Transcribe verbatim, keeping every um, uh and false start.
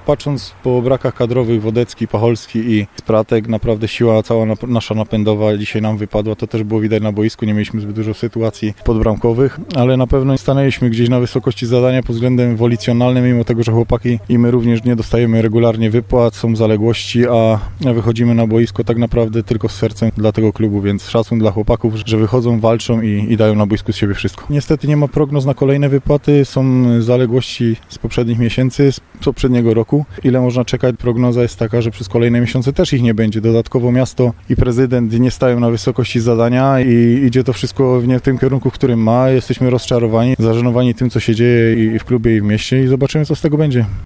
Patrząc po brakach kadrowych, Wodecki, Pacholski i Spratek, naprawdę siła cała nasza napędowa dzisiaj nam wypadła. To też było widać na boisku, nie mieliśmy zbyt dużo sytuacji podbramkowych, ale na pewno stanęliśmy gdzieś na wysokości zadania pod względem wolicjonalnym, mimo tego, że chłopaki i my również nie dostajemy regularnie wypłat, są zaległości, a wychodzimy na boisko tak naprawdę tylko z sercem dla tego klubu, więc szacun dla chłopaków, że wychodzą, walczą i, i dają na boisku z siebie wszystko. Niestety nie ma prognoz na kolejne wypłaty, są zaległości z poprzednich miesięcy, z poprzedniego roku. Ile można czekać? Prognoza jest taka, że przez kolejne miesiące też ich nie będzie. Dodatkowo miasto i prezydent nie stają na wysokości zadania i idzie to wszystko nie w tym kierunku, w którym ma. Jesteśmy rozczarowani, zażenowani tym, co się dzieje i w klubie, i w mieście i zobaczymy, co z tego będzie.